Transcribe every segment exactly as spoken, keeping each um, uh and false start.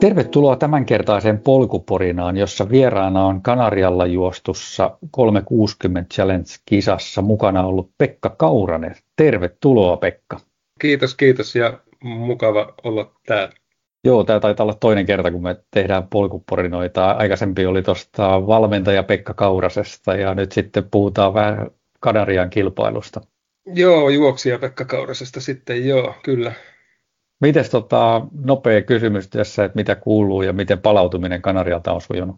Tervetuloa tämänkertaiseen polkuporinaan, jossa vieraana on Kanarialla juostussa kolmesataakuusikymmentä Challenge-kisassa mukana ollut Pekka Kauranen. Tervetuloa, Pekka. Kiitos, kiitos ja mukava olla täällä. Joo, tämä taitaa olla toinen kerta, kun me tehdään polkuporinoita. Aikaisempi oli tuosta valmentaja Pekka Kaurasesta ja nyt sitten puhutaan vähän Kanarian kilpailusta. Joo, juoksija Pekka Kaurasesta sitten, joo, kyllä. Mites tota, nopea kysymys tässä, että mitä kuuluu ja miten palautuminen Kanarialta on sujunut?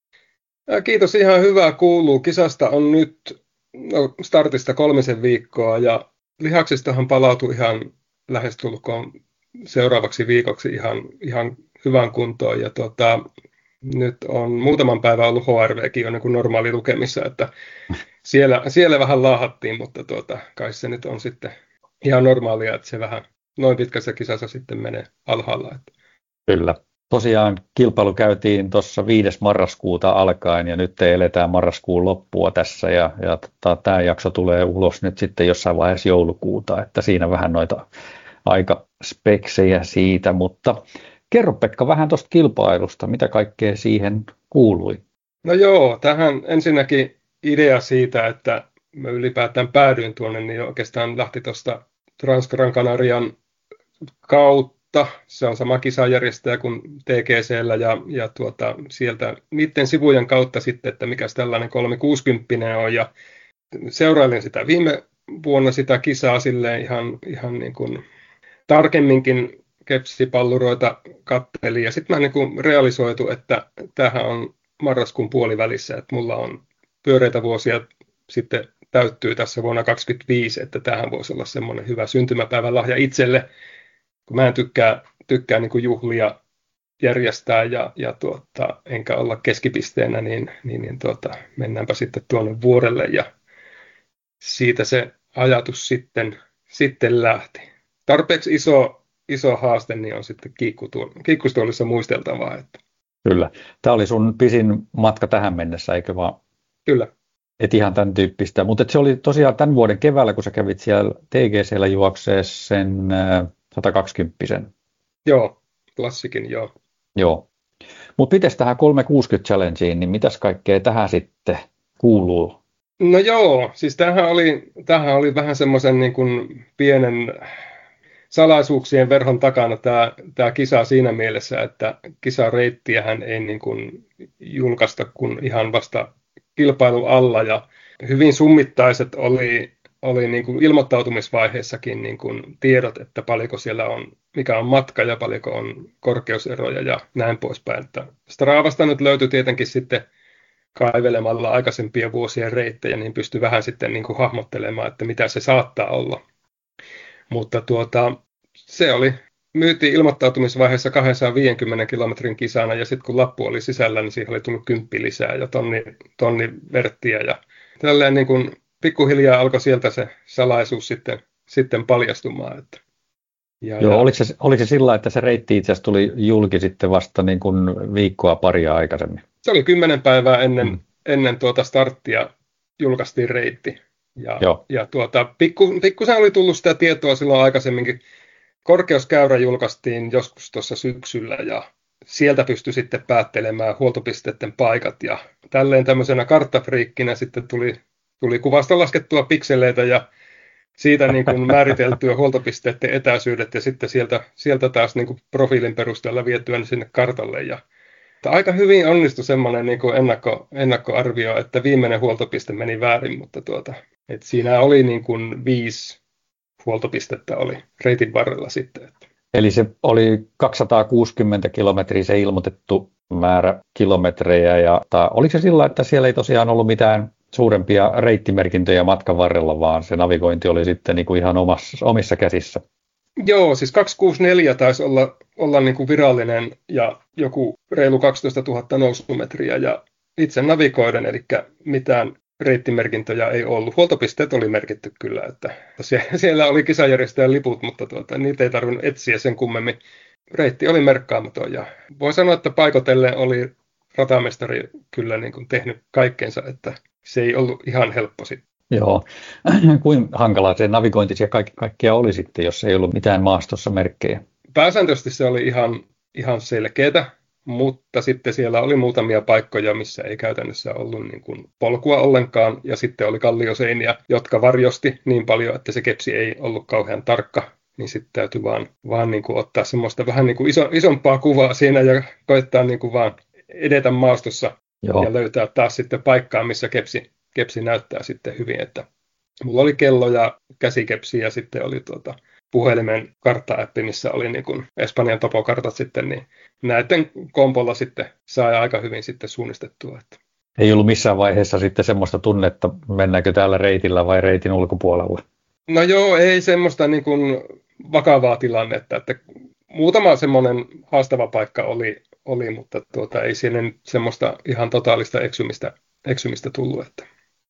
Kiitos, ihan hyvää kuuluu. Kisasta on nyt no, startista kolmisen viikkoa ja lihaksistahan palautui ihan lähestulkoon seuraavaksi viikoksi ihan, ihan hyvään kuntoon. Ja tota, nyt on muutaman päivän ollut H R V:kin on niin kuin normaali lukemissa, että siellä, siellä vähän laahattiin, mutta tuota, kai se nyt on sitten ihan normaalia, että se vähän noin pitkässä kisassa sitten menee alhaalla. Kyllä. Tosiaan kilpailu käytiin tuossa viides marraskuuta alkaen ja nyt eletään marraskuun loppua tässä ja, ja tota, tämä jakso tulee ulos nyt sitten jossain vaiheessa joulukuuta, että siinä vähän noita aikaspeksejä siitä, mutta kerro Pekka vähän tuosta kilpailusta, mitä kaikkea siihen kuului? No joo, tähän ensinnäkin idea siitä, että mä ylipäätään päädyin tuonne, niin oikeastaan lähti tuosta Trans-Gran Canarian kautta. Se on sama kisajärjestäjä kuin T G C:llä ja, ja tuota, sieltä niiden sivujen kautta sitten, että mikä tällainen kolmesataakuusikymmentä on. Ja seurailin sitä viime vuonna sitä kisaa silleen ihan, ihan niin kuin tarkemminkin kepsipalluroita kattelin. Ja sitten mä niin kuin realisoitu, että tämähän on marraskuun puolivälissä, että mulla on pyöreitä vuosia sitten täyttyy tässä vuonna kaksikymmentäviisi, että tämähän voisi olla semmoinen hyvä syntymäpäivän lahja itselle, kun mä en tykkää, tykkää niin kuin juhlia järjestää ja, ja tuota, enkä olla keskipisteenä, niin, niin, niin tuota, mennäänpä sitten tuonne vuorelle ja siitä se ajatus sitten, sitten lähti. Tarpeeksi iso, iso haaste niin on sitten kiikkustuolissa muisteltavaa. Että. Kyllä. Tämä oli sun pisin matka tähän mennessä, eikö vaan? Kyllä. Et ihan tämän tyyppistä, mutta se oli tosiaan tämän vuoden keväällä, kun sä kävit siellä T G C:llä juoksee sen sata kaksikymmentä. Joo, klassikin, joo. Joo. Mutta miten tähän kolmesataakuusikymmentä Challengeen, niin mitäs kaikkea tähän sitten kuuluu? No joo, siis tämähän oli, tämähän oli vähän semmoisen niin kuin pienen salaisuuksien verhon takana tämä, tämä kisa siinä mielessä, että kisareittiähän ei niin kuin julkaista kuin ihan vasta kilpailu alla ja hyvin summittaiset oli, oli niin kuin ilmoittautumisvaiheessakin niin kuin tiedot, että paljonko siellä on, mikä on matka ja paljonko on korkeuseroja ja näin poispäin. Että Stravasta nyt löytyi tietenkin sitten kaivelemalla aikaisempia vuosien reittejä, niin pystyi vähän sitten niin kuin hahmottelemaan, että mitä se saattaa olla. Mutta tuota, se oli, myytiin ilmoittautumisvaiheessa kaksisataaviisikymmentä kilometrin kisana ja sitten kun lappu oli sisällä, niin siihen oli tullut kymppi lisää ja tonni, tonni verttiä. Ja tälleen niin kuin pikkuhiljaa alkoi sieltä se salaisuus sitten, sitten paljastumaan. Että. Ja, Joo, ja... Oliko, se, oliko se sillä, että se reitti itse asiassa tuli julki sitten vasta niin kuin viikkoa paria aikaisemmin? Se oli kymmenen päivää ennen, hmm. ennen tuota starttia julkaistiin reitti. Ja, ja tuota, pikku, pikkusen oli tullut sitä tietoa silloin aikaisemminkin. Korkeuskäyrä julkaistiin joskus tuossa syksyllä ja sieltä pystyi sitten päättelemään huoltopisteiden paikat. Ja tälleen tämmöisenä karttafriikkinä sitten tuli, tuli kuvasta laskettua pikseleitä ja siitä niin kuin määriteltyä huoltopisteiden etäisyydet ja sitten sieltä, sieltä taas niin kuin profiilin perusteella vietyä sinne kartalle. Ja aika hyvin onnistui semmoinen niin kuin ennakko, ennakkoarvio, että viimeinen huoltopiste meni väärin, mutta tuota, että siinä oli niin kuin viisi huoltopistettä oli reitin varrella sitten. Että. Eli se oli kaksisataakuusikymmentä kilometriä se ilmoitettu määrä kilometrejä. Ja, ta, oliko se sillä, että siellä ei tosiaan ollut mitään suurempia reittimerkintöjä matkan varrella, vaan se navigointi oli sitten niin kuin ihan omassa, omissa käsissä? Joo, siis kaksisataakuusikymmentäneljä taisi olla, olla niin kuin virallinen ja joku reilu kaksitoistatuhatta nousumetriä ja itse navigoiden, eli mitään reittimerkintöjä ei ollut. Huoltopisteet oli merkitty kyllä, että siellä oli kisajärjestäjän liput, mutta tuota, niitä ei tarvinnut etsiä sen kummemmin. Reitti oli merkkaamaton ja voi sanoa, että paikotellen oli ratamestari kyllä niin kuin tehnyt kaikkeensa, että se ei ollut ihan helppo sitten. Joo, kuinka hankalaa se navigointi ja kaikki, kaikkia oli sitten, jos ei ollut mitään maastossa merkkejä? Pääsääntöisesti se oli ihan, ihan selkeätä, mutta sitten siellä oli muutamia paikkoja, missä ei käytännössä ollut niin kuin polkua ollenkaan, ja sitten oli kallioseiniä, jotka varjosti niin paljon, että se kepsi ei ollut kauhean tarkka, niin sitten täytyy vaan, vaan niin kuin ottaa semmoista vähän niin kuin iso, isompaa kuvaa siinä ja koittaa niin kuin vaan edetä maastossa Joo. ja löytää taas sitten paikkaa, missä kepsi, kepsi näyttää sitten hyvin, että mulla oli kello ja käsikepsi ja sitten oli tuota puhelimen kartta-appi, missä oli niin kuin Espanjan topokartat sitten, niin näiden kompolla sitten sai aika hyvin sitten suunnistettua. Että. Ei ollut missään vaiheessa sitten semmoista tunnetta, mennäänkö täällä reitillä vai reitin ulkopuolella? No joo, ei semmoista niin kuin vakavaa tilannetta, että muutama semmoinen haastava paikka oli, oli mutta tuota, ei siinä semmoista ihan totaalista eksymistä, eksymistä tullut. Että.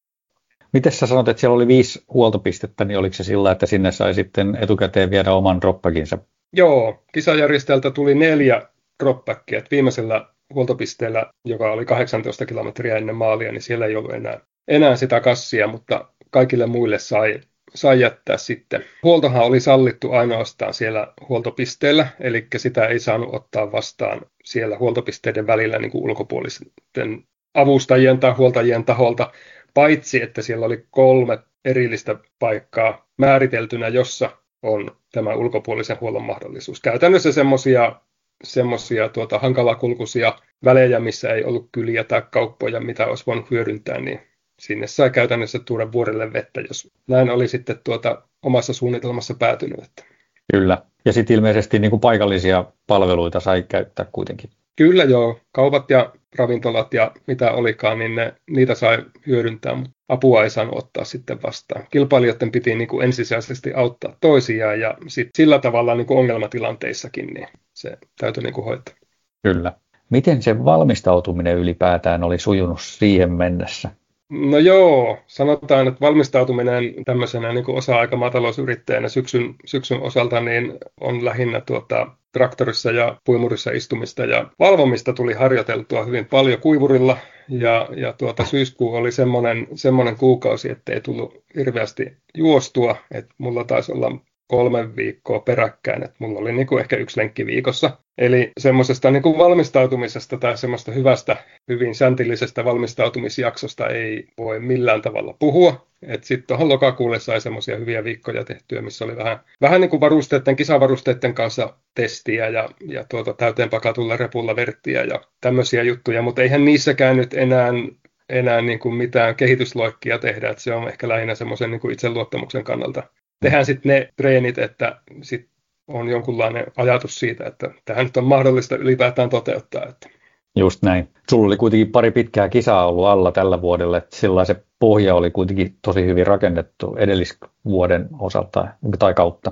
Miten sä sanot, että siellä oli viisi huoltopistettä, niin oliko se sillä, että sinne sai sitten etukäteen viedä oman dropbackinsa? Joo, kisajärjestäjältä tuli neljä dropbackia. Viimeisellä huoltopisteellä, joka oli kahdeksantoista kilometriä ennen maalia, niin siellä ei ollut enää, enää sitä kassia, mutta kaikille muille sai, sai jättää sitten. Huoltohan oli sallittu ainoastaan siellä huoltopisteellä, eli sitä ei saanut ottaa vastaan siellä huoltopisteiden välillä niin kuin ulkopuolisten avustajien tai huoltajien taholta, paitsi että siellä oli kolme erillistä paikkaa määriteltynä, jossa on tämä ulkopuolisen huollon mahdollisuus. Käytännössä semmoisia semmoisia tuota, hankalakulkuisia välejä, missä ei ollut kyliä tai kauppoja, mitä olisi voinut hyödyntää, niin sinne sai käytännössä tuoda vuorelle vettä, jos näin oli sitten tuota, omassa suunnitelmassa päätynyt. Että. Kyllä, ja sitten ilmeisesti niin kuin paikallisia palveluita sai käyttää kuitenkin. Kyllä joo, kaupat ja ravintolat ja mitä olikaan, niin ne, niitä sai hyödyntää, mutta apua ei saanut ottaa sitten vastaan. Kilpailijoiden piti niin kuin ensisijaisesti auttaa toisiaan ja sit sillä tavalla niin kuin ongelmatilanteissakin niin se täytyy niin kuin hoitaa. Kyllä. Miten se valmistautuminen ylipäätään oli sujunut siihen mennessä? No joo, sanotaan, että valmistautuminen tämmöisenä niin kuin osa-aika-maatalousyrittäjänä syksyn, syksyn osalta niin on lähinnä tuota, traktorissa ja puimurissa istumista ja valvomista tuli harjoiteltua hyvin paljon kuivurilla ja, ja tuota, syyskuu oli semmoinen, semmoinen kuukausi, ettei tullut hirveästi juostua, että mulla taisi olla kolme viikkoa peräkkäin, että mulla oli niin kuin ehkä yksi lenkki viikossa. Eli semmoisesta niin kuin valmistautumisesta tai semmoista hyvästä, hyvin säntillisestä valmistautumisjaksosta ei voi millään tavalla puhua. Sitten tuohon lokakuulle sai semmoisia hyviä viikkoja tehtyä, missä oli vähän, vähän niin kuin varusteiden, kisavarusteiden kanssa testiä ja, ja tuota, täyteen pakatulla repulla verttiä ja tämmöisiä juttuja, mutta eihän niissäkään nyt enää, enää niin kuin mitään kehitysloikkia tehdä, että se on ehkä lähinnä semmoisen niin kuin itseluottamuksen kannalta. Tehdään sitten ne treenit, että sit on jonkunlainen ajatus siitä, että tähän nyt on mahdollista ylipäätään toteuttaa. Että. Just näin. Sulla oli kuitenkin pari pitkää kisaa ollut alla tällä vuodella, että sillä se pohja oli kuitenkin tosi hyvin rakennettu edellisvuoden osalta tai kautta.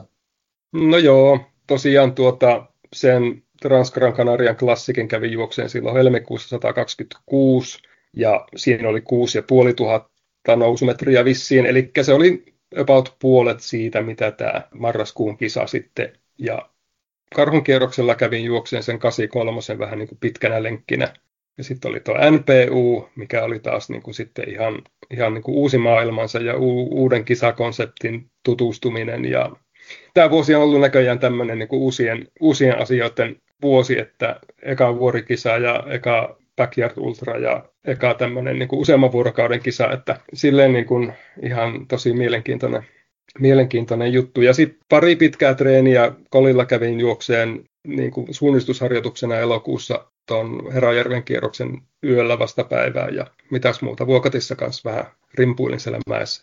No joo, tosiaan tuota, sen Transgran Canarian klassikin kävi juokseen silloin helmikuussa sata kaksikymmentäkuusi ja siinä oli kuusi ja puoli tuhatta nousumetriä vissiin, eli se oli about puolet siitä, mitä tämä marraskuun kisa sitten. Ja karhunkierroksella kävin juokseen sen kahdeksankymmentäkolme vähän niin kuin pitkänä lenkkinä. Ja sitten oli tuo N P U, mikä oli taas niin kuin sitten ihan, ihan niin kuin uusi maailmansa ja u- uuden kisakonseptin tutustuminen. Ja tämä vuosi on ollut näköjään tämmöinen niin kuin uusien, uusien asioiden vuosi, että eka vuorikisa ja eka Backyard Ultra ja eka tämmöinen niin kuin useamman vuorokauden kisa, että silleen niin kuin ihan tosi mielenkiintoinen, mielenkiintoinen juttu. Ja sitten pari pitkää treeniä Kolilla kävin juokseen niin kuin suunnistusharjoituksena elokuussa tuon Herajärven kierroksen yöllä vastapäivää ja mitäs muuta. Vuokatissa kanssa vähän rimpuilin siellä mäessä.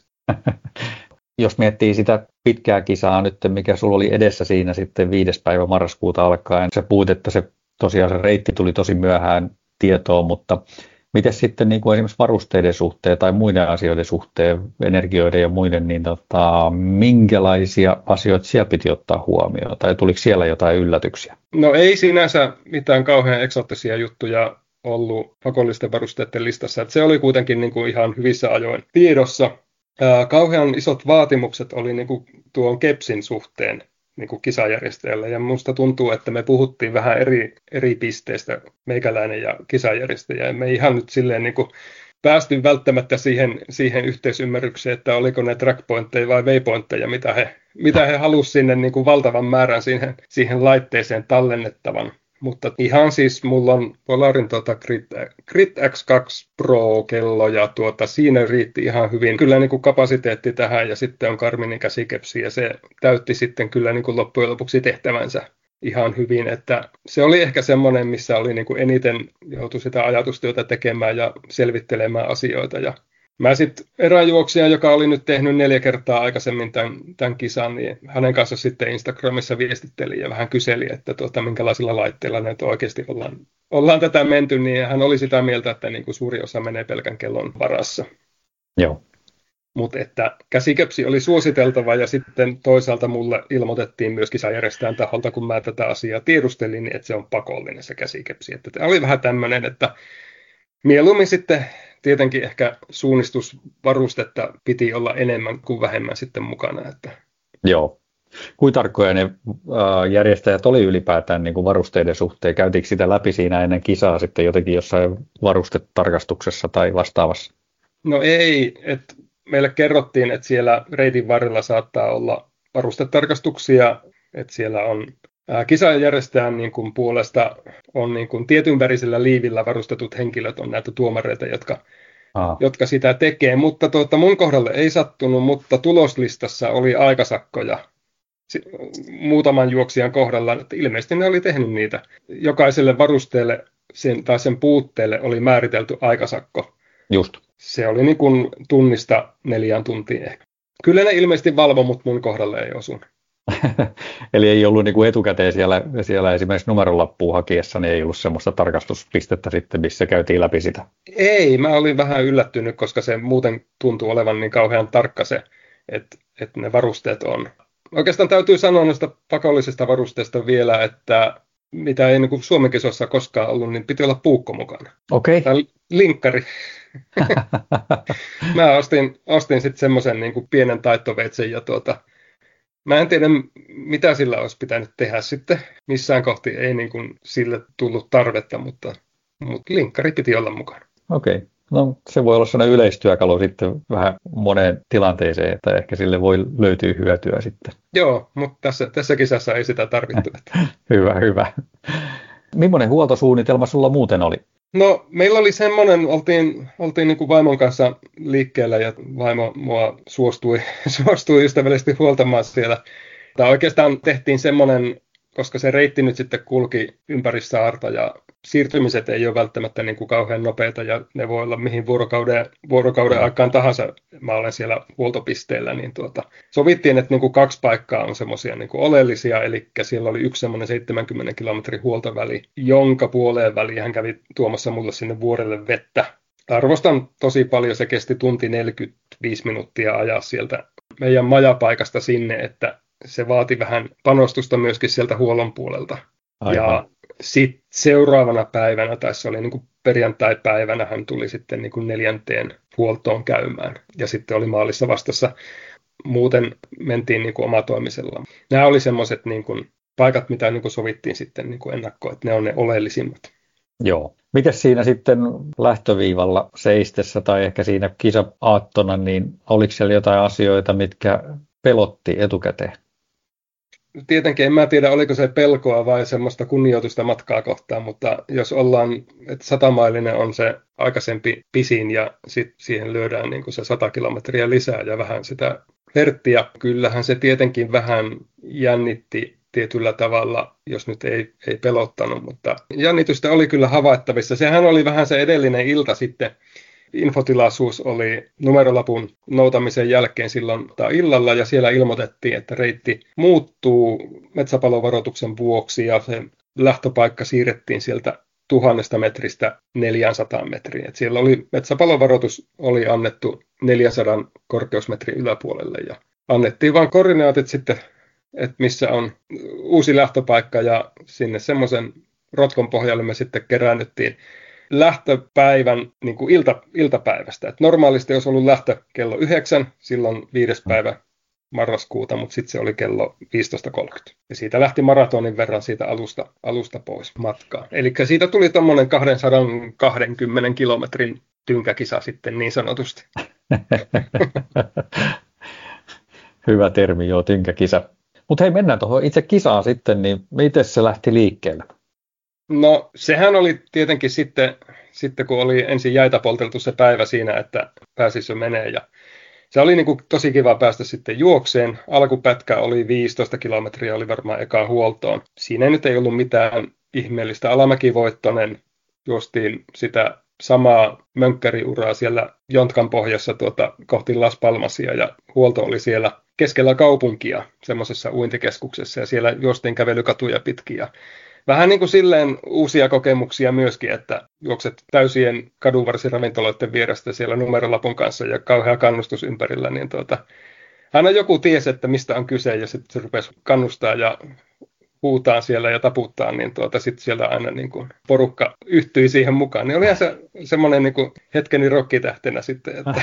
Jos miettii sitä pitkää kisaa nyt, mikä sulla oli edessä siinä sitten viides päivä marraskuuta alkaen, sä puhuit, että se tosiaan se reitti tuli tosi myöhään tietoon, mutta miten sitten niin kuin esimerkiksi varusteiden suhteen tai muiden asioiden suhteen, energioiden ja muiden, niin tota, minkälaisia asioita siellä piti ottaa huomioon tai tuliko siellä jotain yllätyksiä? No ei sinänsä mitään kauhean eksoottisia juttuja ollut pakollisten varusteiden listassa, että se oli kuitenkin niin kuin ihan hyvissä ajoin tiedossa. Ää, kauhean isot vaatimukset oli niin kuin tuon kepsin suhteen niin kuin kisajärjestäjälle. Ja minusta tuntuu, että me puhuttiin vähän eri, eri pisteistä, meikäläinen ja kisajärjestäjä. Me ei ihan nyt silleen niin kuin päästy välttämättä siihen, siihen yhteisymmärrykseen, että oliko ne trackpointteja vai waypointteja, mitä he, mitä he halusivat sinne niin kuin valtavan määrän siihen, siihen laitteeseen tallennettavan. Mutta ihan siis mulla on Polarin tuota Grit, Grit X kaksi Pro-kello ja tuota, siinä riitti ihan hyvin kyllä niin kuin kapasiteetti tähän ja sitten on Garminin käsikepsi ja se täytti sitten kyllä niin kuin loppujen lopuksi tehtävänsä ihan hyvin, että se oli ehkä semmoinen, missä oli niin kuin eniten joutui sitä ajatustyötä tekemään ja selvittelemään asioita ja mä sitten eräjuoksija, joka oli nyt tehnyt neljä kertaa aikaisemmin tämän, tämän kisan, niin hänen kanssa sitten Instagramissa viestittelin ja vähän kyseli, että tuota, minkälaisilla laitteilla näitä oikeasti ollaan, ollaan tätä menty, niin hän oli sitä mieltä, että niin kuin suuri osa menee pelkän kellon varassa. Joo. Mutta että käsikepsi oli suositeltava ja sitten toisaalta mulle ilmoitettiin myös kisajärjestäjän taholta, kun mä tätä asiaa tiedustelin, niin että se on pakollinen se käsikepsi. Että tämä oli vähän tämmöinen, että mieluummin sitten tietenkin ehkä suunnistusvarustetta piti olla enemmän kuin vähemmän sitten mukana. Että. Joo. Kuinka tarkkoja ne äh, järjestäjät oli ylipäätään niin kuin varusteiden suhteen? Käytiinkö sitä läpi siinä ennen kisaa sitten jotenkin jossain varustetarkastuksessa tai vastaavassa? No ei, että meille kerrottiin, että siellä reitin varrella saattaa olla varustetarkastuksia, että siellä on ää, kisajärjestäjän niin kuin puolesta on niin kuin tietyn värisellä liivillä varustetut henkilöt, on näitä tuomareita, jotka, jotka sitä tekee, mutta tuota, mun kohdalle ei sattunut, mutta tuloslistassa oli aikasakkoja muutaman juoksijan kohdalla, että ilmeisesti ne oli tehnyt niitä. Jokaiselle varusteelle sen, tai sen puutteelle oli määritelty aikasakko. Just. Se oli niin kuin tunnista neljään tuntiin ehkä. Kyllä ne ilmeisesti valvoi, mutta mun kohdalle ei osunut. Eli ei ollut niin kuin etukäteen siellä, siellä esimerkiksi numerolappuun hakiessa, niin ei ollut semmoista tarkastuspistettä sitten, missä käytiin läpi sitä? Ei, mä olin vähän yllättynyt, koska se muuten tuntuu olevan niin kauhean tarkka se, että, että ne varusteet on. Oikeastaan täytyy sanoa noista pakollisista varusteista vielä, että mitä ei niin kuin Suomen kisoissa koskaan ollut, niin piti olla puukko mukana. Okei. Okay. Tai linkkari. Mä ostin, ostin sitten semmoisen niin kuin pienen taittoveitsen ja tuota, mä en tiedä, mitä sillä olisi pitänyt tehdä sitten. Missään kohti ei niin kuin sille tullut tarvetta, mutta, mutta linkkari piti olla mukana. Okei. Okay. No se voi olla sellainen yleistyökalu sitten vähän moneen tilanteeseen, että ehkä sille voi löytyä hyötyä sitten. Joo, mutta tässä, tässä kisassa ei sitä tarvittu. Hyvä, hyvä. Millainen huoltosuunnitelma sulla muuten oli? No meillä oli semmoinen, oltiin, oltiin niin kuin vaimon kanssa liikkeellä ja vaimo mua suostui, suostui ystävällisesti huoltamaan siellä. Tai oikeastaan tehtiin semmoinen, koska se reitti nyt sitten kulki ympäri saarta ja siirtymiset ei ole välttämättä niin kuin kauhean nopeita ja ne voi olla mihin vuorokauden, vuorokauden aikaan tahansa. Mä olen siellä huoltopisteellä, niin tuota, sovittiin, että niin kuin kaksi paikkaa on semmoisia niin kuin oleellisia, eli siellä oli yksi semmoinen seitsemänkymmenen kilometrin huoltoväli, jonka puoleen väliin hän kävi tuomassa mulle sinne vuorelle vettä. Arvostan tosi paljon, se kesti tunti neljäkymmentäviisi minuuttia ajaa sieltä meidän majapaikasta sinne, että se vaati vähän panostusta myöskin sieltä huollon puolelta. Aivan. Ja sitten seuraavana päivänä, tai se oli niin kuin perjantai-päivänä, hän tuli sitten niin kuin neljänteen huoltoon käymään. Ja sitten oli maalissa vastassa. Muuten mentiin niin kuin omatoimisella. Nämä oli semmoiset niin kuin paikat, mitä niin kuin sovittiin sitten niin kuin ennakkoon, että ne on ne oleellisimmat. Joo. Mites siinä sitten lähtöviivalla seistessä tai ehkä siinä kisa-aattona, niin oliko siellä jotain asioita, mitkä pelotti etukäteen? Tietenkin en mä tiedä, oliko se pelkoa vai semmoista kunnioitusta matkaa kohtaan, mutta jos ollaan, että satamailinen on se aikaisempi pisin ja sitten siihen lyödään niin kuin se sata kilometriä lisää ja vähän sitä herttiä, kyllähän se tietenkin vähän jännitti tietyllä tavalla, jos nyt ei, ei pelottanut, mutta jännitystä oli kyllä havaittavissa. Sehän oli vähän se edellinen ilta sitten. Infotilaisuus oli numerolapun noutamisen jälkeen silloin tai illalla ja siellä ilmoitettiin, että reitti muuttuu metsäpalovaroituksen vuoksi ja se lähtöpaikka siirrettiin sieltä tuhannesta metristä neljäsataa metriin. Et siellä oli metsäpalovaroitus oli annettu neljänsadan korkeusmetrin yläpuolelle ja annettiin vain koordinaatit sitten, että missä on uusi lähtöpaikka ja sinne semmoisen rotkon pohjalle me sitten keräännyttiin lähtöpäivän niin kuin ilta, iltapäivästä. Et normaalisti olisi ollut lähtö kello yhdeksän, silloin viides päivä marraskuuta, mutta sitten se oli kello viisitoista kolmekymmentä. Ja siitä lähti maratonin verran siitä alusta, alusta pois matkaa. Eli siitä tuli tuommoinen kaksisataakaksikymmentä kilometrin tynkäkisa sitten niin sanotusti. Hyvä termi, joo, tynkäkisa. Mutta hei, mennään tuohon itse kisaan sitten, niin miten se lähti liikkeelle? No sehän oli tietenkin sitten, sitten kun oli ensin jäitä polteltu se päivä siinä, että pääsisi jo menee. Ja se oli niin kuin tosi kiva päästä sitten juokseen. Alkupätkä oli viisitoista kilometriä, oli varmaan ekaan huoltoon. Siinä nyt ei ollut mitään ihmeellistä. Alamäkivoittoinen, juostiin sitä samaa mönkkäriuraa siellä Jontkan pohjassa tuota, kohti Las Palmasia ja huolto oli siellä keskellä kaupunkia semmoisessa uintikeskuksessa ja siellä juostiin kävelykatuja pitkin. Ja vähän niin kuin silleen uusia kokemuksia myöskin, että juokset täysien kadunvarsiravintoloiden vierestä siellä numerolapun kanssa ja kauhea kannustus ympärillä, niin tuota, aina joku tiesi, että mistä on kyse ja sitten se rupesi kannustaa ja huutaa siellä ja taputtaa, niin tuota, sitten siellä aina niin kuin porukka yhtyi siihen mukaan. Niin olihan se semmoinen niin kuin hetkeni rokkitähtenä sitten. Että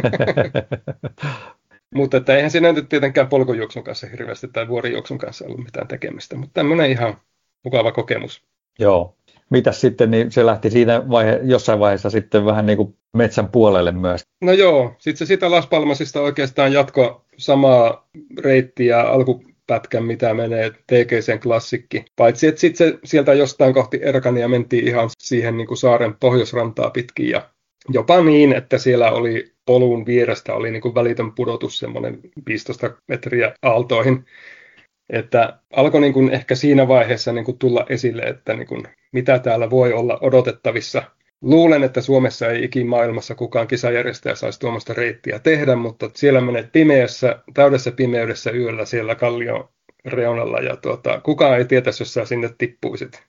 mutta että eihän siinä nyt tietenkään polkujuoksun kanssa hirveästi tai vuorijuoksun kanssa ollut mitään tekemistä, mutta tämmöinen ihan mukava kokemus. Joo. Mitäs sitten, niin se lähti siinä vaihe, jossain vaiheessa sitten vähän niin kuin metsän puolelle myös? No joo, sitten se sitä Las Palmasista oikeastaan jatko samaa reittiä alkupätkän, mitä menee T G C:n klassikki. Paitsi, että sitten se sieltä jostain kohti Erkania mentiin ihan siihen niin kuin saaren pohjoisrantaa pitkin ja jopa niin, että siellä oli polun vierestä oli niin kuin välitön pudotus semmoinen viisitoista metriä aaltoihin. Että alkoi niin kuin ehkä siinä vaiheessa niin kuin tulla esille, että niin kuin mitä täällä voi olla odotettavissa. Luulen, että Suomessa ei ikin maailmassa kukaan kisajärjestäjä saisi tuommoista reittiä tehdä, mutta siellä menet pimeässä, täydessä pimeydessä yöllä siellä kallion reunalla ja tuota, kukaan ei tietäisi, jos sä sinne tippuisit.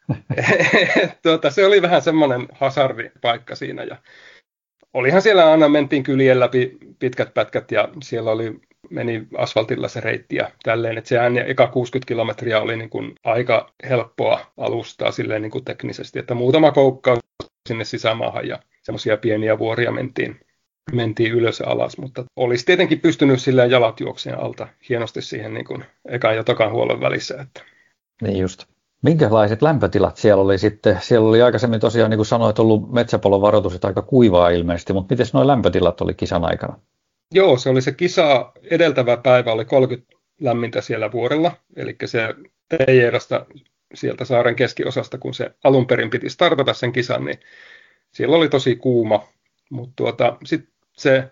tuota, se oli vähän semmoinen hasardipaikka siinä ja olihan siellä aina mentiin kylien läpi pitkät pätkät ja siellä oli meni asfaltilla se reitti ja tälleen, että sehän eka kuusikymmentä kilometriä oli niin kuin aika helppoa alustaa silleen niin kuin teknisesti, että muutama koukkaus sinne sisämaahan ja semmoisia pieniä vuoria mentiin, mentiin ylös ja alas, mutta olisi tietenkin pystynyt silleen jalat juokseen alta hienosti siihen niin kuin ekan ja tokan huollon välissä. Että. Niin just. Minkälaiset lämpötilat siellä oli sitten? Siellä oli aikaisemmin tosiaan, niin kuin sanoit, ollut metsäpolon varoitus, että aika kuivaa ilmeisesti, mutta miten nuo lämpötilat oli kisan aikana? Joo, se oli se kisa edeltävä päivä, oli kolmekymmentä lämmintä siellä vuorella, eli se Teijerasta sieltä saaren keskiosasta, kun se alun perin piti startata sen kisan, niin siellä oli tosi kuuma, mutta tuota, sitten se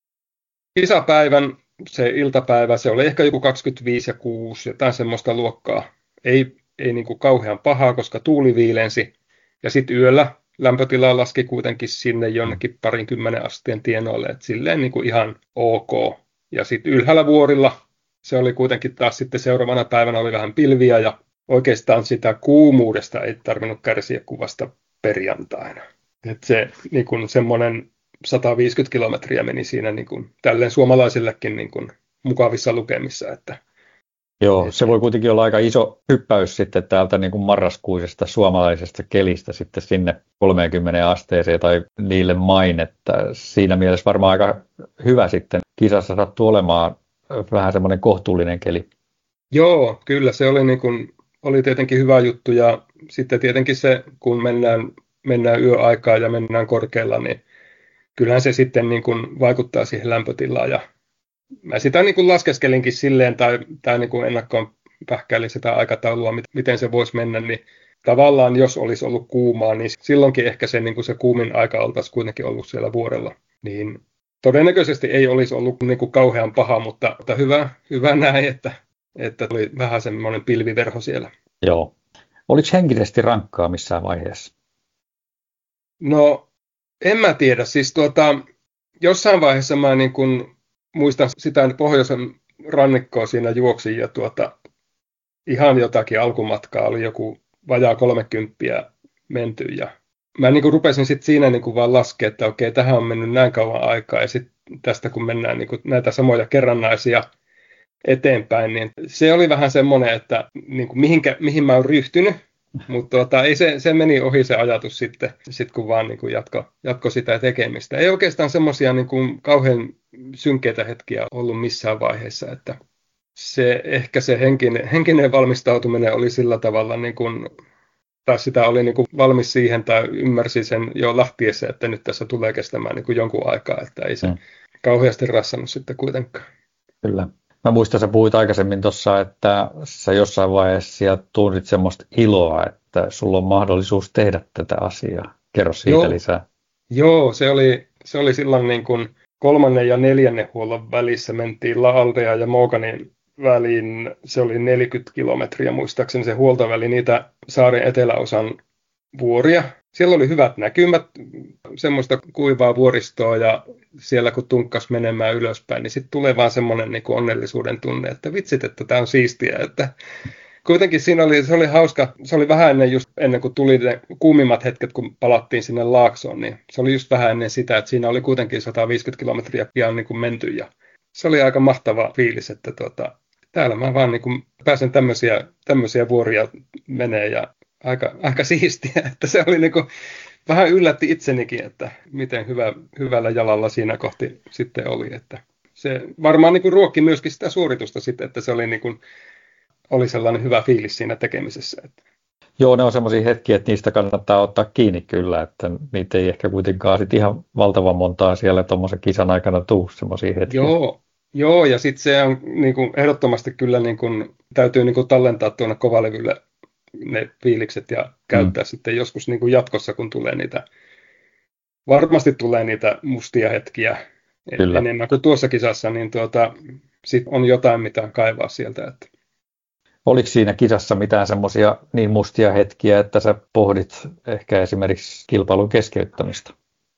kisapäivän, se iltapäivä, se oli ehkä joku kaksikymmentäviisi ja kuusi, jotain semmoista luokkaa, ei, ei niin kuin kauhean pahaa, koska tuuli viilensi, ja sitten yöllä lämpötila laski kuitenkin sinne jonnekin parinkymmenen asteen tienoille, että silleen niin kuin ihan ok. Ja sitten ylhäällä vuorilla se oli kuitenkin taas sitten seuraavana päivänä oli vähän pilviä ja oikeastaan sitä kuumuudesta ei tarvinnut kärsiä kuin vasta perjantaina. Että se niin kuin semmoinen sata viisikymmentä kilometriä meni siinä niin kuin tälleen suomalaisillekin niin kuin mukavissa lukemissa, että Joo, se voi kuitenkin olla aika iso hyppäys sitten täältä niin kuin marraskuisesta suomalaisesta kelistä sitten sinne kolmeenkymmeneen asteeseen tai niille main, että siinä mielessä varmaan aika hyvä sitten kisassa sattuu olemaan vähän semmoinen kohtuullinen keli. Joo, kyllä se oli, niin kuin, oli tietenkin hyvä juttu ja sitten tietenkin se, kun mennään, mennään yöaikaa ja mennään korkealla, niin kyllähän se sitten niin kuin vaikuttaa siihen lämpötilaan ja mä sitä niin kuin laskeskelinkin silleen, tai, tai niin kuin ennakkoon pähkäilin sitä aikataulua, miten se voisi mennä, niin tavallaan jos olisi ollut kuumaa, niin silloinkin ehkä se, niin kuin se kuumin aika oltaisiin kuitenkin ollut siellä vuorella. Niin todennäköisesti ei olisi ollut niin kuin kauhean paha, mutta, mutta hyvä, hyvä näin, että, että oli vähän semmoinen pilviverho siellä. Joo. Oliko henkisesti rankkaa missään vaiheessa? No, en mä tiedä. Siis tuota, jossain vaiheessa mä niin kuin muistan sitä pohjoisen rannikkoa siinä juoksin ja tuota, ihan jotakin alkumatkaa oli joku vajaa kolmekymppiä menty ja mä niin kuin rupesin sitten siinä niin kuin vaan laskea, että okei, tähän on mennyt näin kauan aikaa ja sitten tästä kun mennään niin kuin näitä samoja kerrannaisia eteenpäin, niin se oli vähän semmoinen, että niin kuin mihinkä, mihin mä oon ryhtynyt, mutta tuota, ei se, se meni ohi se ajatus sitten, sit kun vaan niin kuin jatko, jatko sitä tekemistä. Ei oikeastaan semmoisia niin kuin kauhean synkeitä hetkiä ollut missään vaiheessa, että se, ehkä se henkinen, henkinen valmistautuminen oli sillä tavalla, niin kuin, tai sitä oli niin kuin valmis siihen tai ymmärsi sen jo lähtiessä, että nyt tässä tulee kestämään niin kuin jonkun aikaa, että ei se mm. kauheasti rassannut sitten kuitenkaan. Kyllä. Mä muistan, sä puhuit aikaisemmin tuossa, että sä jossain vaiheessa sieltä tunsit semmoista iloa, että sulla on mahdollisuus tehdä tätä asiaa. Kerro siitä Joo, lisää. joo se, oli, se oli silloin niin kuin kolmannen ja neljännen huollon välissä mentiin La Aldea ja Moganin väliin. Se oli neljäkymmentä kilometriä muistaakseni se huoltoväli niitä saaren eteläosan vuoria. Siellä oli hyvät näkymät, semmoista kuivaa vuoristoa ja siellä kun tunkkas menemään ylöspäin, niin sitten tulee vaan semmoinen niin kuin onnellisuuden tunne, että vitsit, että tämä on siistiä. Että kuitenkin siinä oli, se oli hauska, se oli vähän ennen, just ennen kuin tuli ne kuumimmat hetket, kun palattiin sinne Laaksoon, niin se oli just vähän ennen sitä, että siinä oli kuitenkin sata viisikymmentä kilometriä pian niin kuin menty ja se oli aika mahtava fiilis, että tuota, täällä mä vaan niin kuin pääsen tämmöisiä, tämmöisiä vuoria menee ja aika, aika siistiä, että se oli niin kuin, vähän yllätti itsenikin, että miten hyvä, hyvällä jalalla siinä kohti sitten oli, että se varmaan niin kuin ruokki myöskin sitä suoritusta sitten, että se oli, niin kuin, oli sellainen hyvä fiilis siinä tekemisessä. Että. Joo, ne on semmoisia hetkiä, että niistä kannattaa ottaa kiinni kyllä, että niitä ei ehkä kuitenkaan sit ihan valtavan montaa siellä tuommoisen kisan aikana tuu semmoisia hetkiä. Joo, joo ja sitten se on niin kuin, ehdottomasti kyllä niin kuin, täytyy niin kuin, tallentaa tuonne kovalevylle ne fiilikset ja käyttää mm. sitten joskus niin kuin jatkossa, kun tulee niitä, varmasti tulee niitä mustia hetkiä Kyllä. enemmän kuin tuossa kisassa, niin tuota, sit on jotain, mitä kaivaa sieltä. Että. Oliko siinä kisassa mitään semmoisia niin mustia hetkiä, että sä pohdit ehkä esimerkiksi kilpailun keskeyttämistä?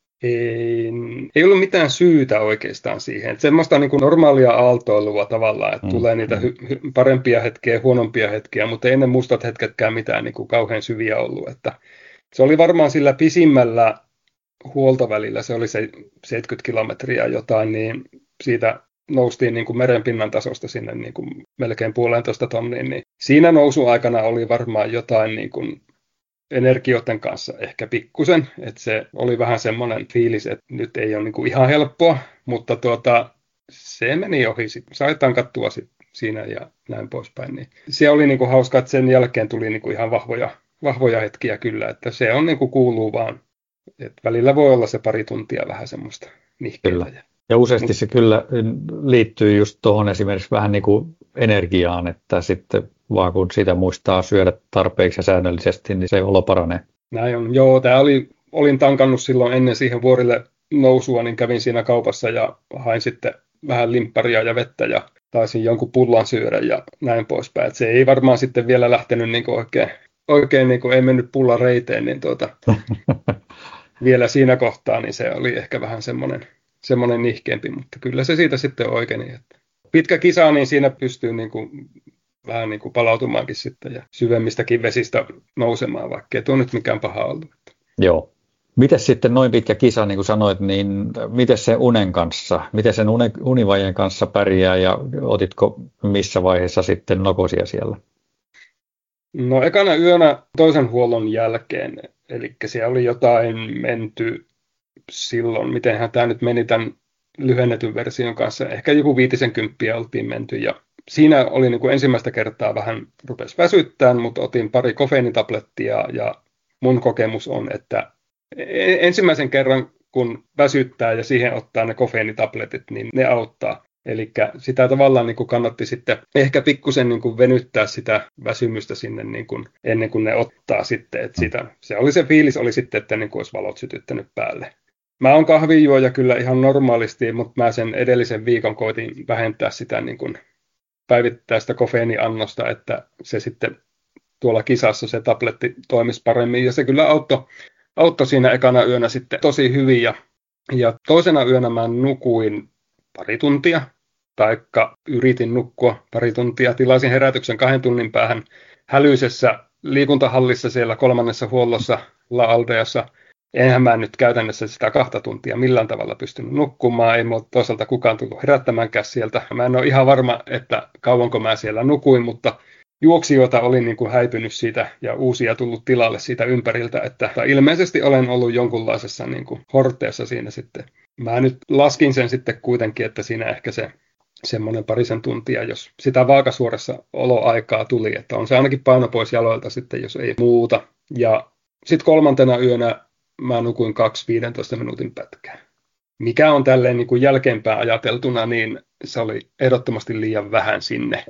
Ei, ei ollut mitään syytä oikeastaan siihen. Että semmoista niin kuin normaalia aaltoilua tavallaan, että mm. tulee niitä hy- hy- parempia hetkiä ja huonompia hetkiä, mutta ei ne mustat hetketkään mitään niin kuin kauhean syviä ollut. Että se oli varmaan sillä pisimmällä huoltovälillä, se oli se seitsemänkymmentä kilometriä jotain, niin siitä noustiin niin kuin merenpinnan tasosta sinne niin kuin melkein puolentoista tonniin. Niin siinä nousuaikana oli varmaan jotain niin kuin energioiden kanssa ehkä pikkusen, että se oli vähän semmoinen fiilis, että nyt ei ole niin kuin ihan helppoa, mutta tuota, se meni ohi, sai tankattua sit siinä ja näin poispäin. Niin se oli niin kuin hauska, että sen jälkeen tuli niin kuin ihan vahvoja, vahvoja hetkiä kyllä, että se on niin kuin kuuluu vaan, että välillä voi olla se pari tuntia vähän semmoista nihkeitä. Ja useasti Mut, se kyllä liittyy just tuohon esimerkiksi vähän niin kuin energiaan, että sitten vaan kun sitä muistaa syödä tarpeeksi ja säännöllisesti, niin se olo paranee. Näin on. Joo, tämä oli, olin tankannut silloin ennen siihen vuorille nousua, niin kävin siinä kaupassa ja hain sitten vähän limpparia ja vettä ja taisin jonkun pullan syödä ja näin poispäin. Et se ei varmaan sitten vielä lähtenyt niin kuin oikein, oikein niin kuin ei mennyt pullan reiteen, niin tuota, vielä siinä kohtaa niin se oli ehkä vähän semmoinen, semmoinen nihkeämpi, mutta kyllä se siitä sitten oikein. Että pitkä kisa, niin siinä pystyy niin kuin vähän niin kuin palautumaankin sitten ja syvemmistäkin vesistä nousemaan, vaikka ei tuo nyt mikään paha ollut. Joo. Miten sitten noin pitkä kisa, niin kuin sanoit, niin miten sen unen kanssa, miten sen univajeen kanssa pärjää ja otitko missä vaiheessa sitten nokosia siellä? No ekana yönä toisen huollon jälkeen, eli siellä oli jotain menty silloin, mitenhän tämä nyt meni tämän lyhennetyn version kanssa, ehkä joku viitisen kymppiä oltiin menty ja siinä oli niin kuin ensimmäistä kertaa vähän rupesi väsyttämään, mutta otin pari kofeiinitablettia ja mun kokemus on, että ensimmäisen kerran kun väsyttää ja siihen ottaa ne kofeiinitabletit, niin ne auttaa. Eli sitä tavallaan niin kuin kannatti sitten ehkä pikkusen niin kuin venyttää sitä väsymystä sinne niin kuin ennen kuin ne ottaa sitten. Että sitä, se oli se fiilis oli sitten, että niin kuin olisi valot sytyttänyt päälle. Mä oon kahvinjuoja kyllä ihan normaalisti, mutta mä sen edellisen viikon koitin vähentää sitä niin kuin päivittäistä kofeiiniannosta, että se sitten tuolla kisassa se tabletti toimisi paremmin. Ja se kyllä auttoi, auttoi siinä ekana yönä sitten tosi hyvin. Ja, ja toisena yönä mä nukuin pari tuntia, taikka yritin nukkua pari tuntia. Tilasin herätyksen kahden tunnin päähän hälyisessä liikuntahallissa siellä kolmannessa huollossa La Aldeassa. Enhän mä nyt käytännössä sitä kahta tuntia millään tavalla pystynyt nukkumaan. Ei mua toisaalta kukaan tullut herättämäänkään sieltä. Mä en ole ihan varma, että kauanko mä siellä nukuin, mutta juoksijoita oli niin kuin häipynyt siitä ja uusia tullut tilalle siitä ympäriltä. Että ilmeisesti olen ollut jonkunlaisessa niin kuin horteessa siinä sitten. Mä nyt laskin sen sitten kuitenkin, että siinä ehkä se semmoinen parisen tuntia, jos sitä vaakasuorassa oloaikaa tuli. Että on se ainakin paino pois jaloilta sitten, jos ei muuta. Ja sitten kolmantena yönä mä nukuin kaksi viidentoista minuutin pätkää. mikä on tälleen niin kuin jälkeenpäin ajateltuna, niin se oli ehdottomasti liian vähän sinne.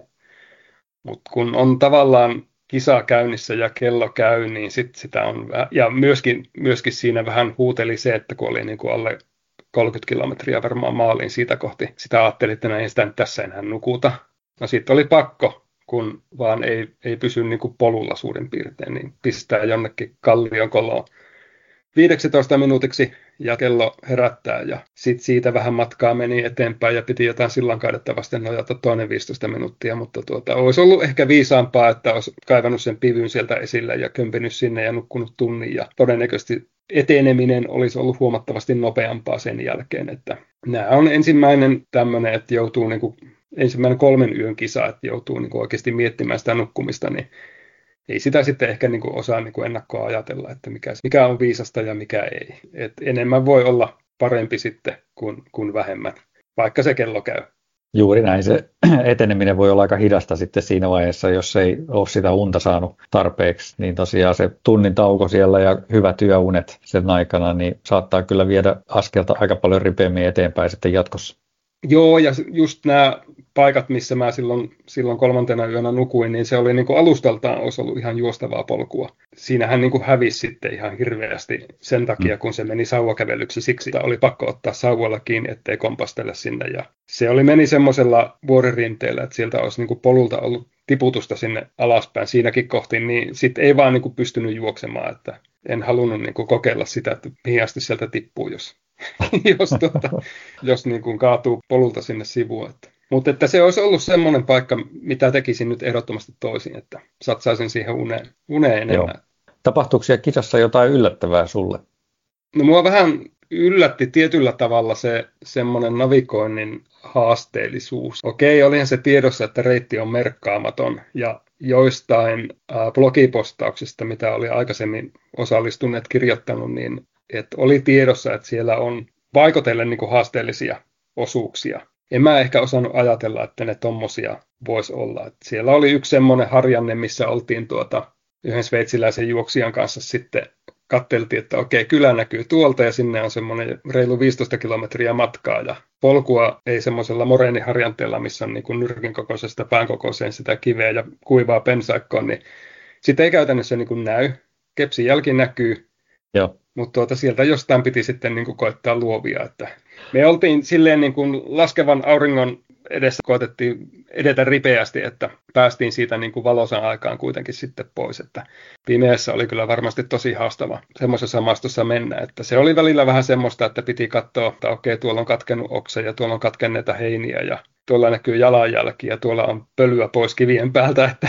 Mutta kun on tavallaan kisa käynnissä ja kello käy, niin sit sitä on, ja myöskin, myöskin siinä vähän huuteli se, että kun oli niin kuin alle kolmekymmentä kilometriä varmaan maaliin siitä kohti, sitä ajattelin, että näin sitä nyt tässä enää nukuta. No sitten oli pakko, kun vaan ei, ei pysy niin kuin polulla suurin piirtein, niin pistää jonnekin kallion koloon viideksitoista minuutiksi ja kello herättää ja sitten siitä vähän matkaa meni eteenpäin ja piti jotain sillankaidetta vasten nojata toinen viisitoista minuuttia, mutta tuota, olisi ollut ehkä viisaampaa, että olisi kaivannut sen pivyn sieltä esille ja kömpinyt sinne ja nukkunut tunnin ja todennäköisesti eteneminen olisi ollut huomattavasti nopeampaa sen jälkeen, että nämä on ensimmäinen tämmöinen, että joutuu niin kuin, ensimmäinen kolmen yön kisa, että joutuu niin kuin oikeasti miettimään sitä nukkumista, niin ei sitä sitten ehkä niin kuin osaa niin kuin ennakkoa ajatella, että mikä, mikä on viisasta ja mikä ei. Et enemmän voi olla parempi sitten kuin, kuin vähemmän, vaikka se kello käy. Juuri näin. Se eteneminen voi olla aika hidasta sitten siinä vaiheessa, jos ei ole sitä unta saanut tarpeeksi. Niin tosiaan se tunnin tauko siellä ja hyvät yöunet sen aikana, niin saattaa kyllä viedä askelta aika paljon ripeämmin eteenpäin sitten jatkossa. Joo, ja just nämä paikat, missä mä silloin, silloin kolmantena yönä nukuin, niin se oli niin kuin alustaltaan olisi ollut ihan juostavaa polkua. Siinähän niin kuin hävisi sitten ihan hirveästi sen takia, kun se meni sauvakävelyksi. Siksi oli pakko ottaa sauvalla kiinni, ettei kompastella sinne. Ja se oli meni semmoisella vuoririnteellä, että sieltä olisi niin kuin polulta ollut tiputusta sinne alaspäin siinäkin kohti, niin sitten ei vaan niin kuin pystynyt juoksemaan. Että en halunnut niin kuin kokeilla sitä, että mihin asti sieltä tippuu, jos... jos, tuota, jos niin kuin kaatuu polulta sinne sivuun. Että. Mutta että se olisi ollut semmoinen paikka, mitä tekisin nyt ehdottomasti toisin, että satsaisin siihen uneen, uneen enemmän. Joo. Tapahtuuko siellä kisassa jotain yllättävää sulle? No mua vähän yllätti tietyllä tavalla se semmoinen navigoinnin haasteellisuus. Okei, olihan se tiedossa, että reitti on merkkaamaton ja joistain äh, blogipostauksista, mitä oli aikaisemmin osallistuneet kirjoittanut, niin että oli tiedossa, että siellä on paikotellen niin kuin haasteellisia osuuksia. En mä ehkä osannut ajatella, että ne tommosia voisi olla. Että siellä oli yksi semmoinen harjanne, missä oltiin tuota, yhden sveitsiläisen juoksijan kanssa sitten katteltiin, että okei, kylä näkyy tuolta ja sinne on semmoinen reilu viisitoista kilometriä matkaa ja polkua ei semmoisella moreeniharjanteella, missä on niin kuin nyrkin kokoisesta pään kokoiseen sitä kiveä ja kuivaa pensaikkoa, niin sitten ei käytännössä niin kuin näy. Kepsin jälki näkyy. Joo. Mutta tuota, sieltä jostain piti sitten niin kuin koettaa luovia. Että me oltiin silleen niin kuin laskevan auringon edessä koetettiin edetä ripeästi, että päästiin siitä niin kuin valoisan aikaan kuitenkin sitten pois. Että pimeässä oli kyllä varmasti tosi haastava semmoisessa maastossa mennä. Että se oli välillä vähän semmoista, että piti katsoa, että okei, tuolla on katkennut oksa ja tuolla on katkenneita heiniä ja tuolla näkyy jalanjälki ja tuolla on pölyä pois kivien päältä. Että